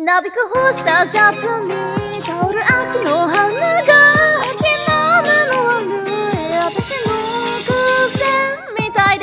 なびく干したシャツに香る秋の花が秋の目の悪い私の癖みたいで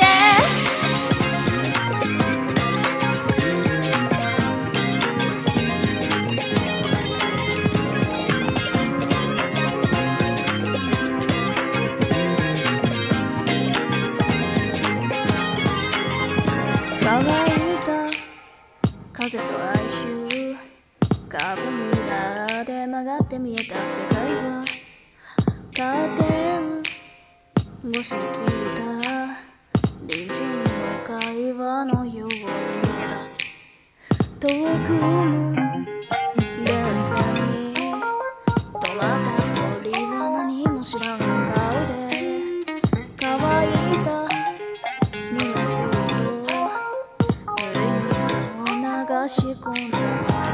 乾いた風と哀愁カーブミラーで曲がって見えた世界はカーテン越しに聞いた隣人の会話のように見えた遠くの電線に止まった鳥は何も知らん顔で乾いた濡らすとぬるい水を流し込んだ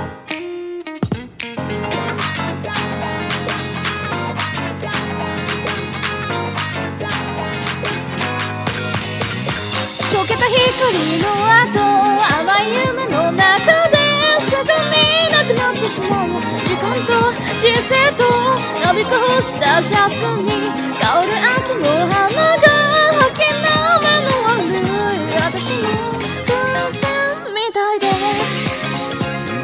溶けた光の後甘い夢の中ですぐになくなってしまう時間と人生となびく干したシャツに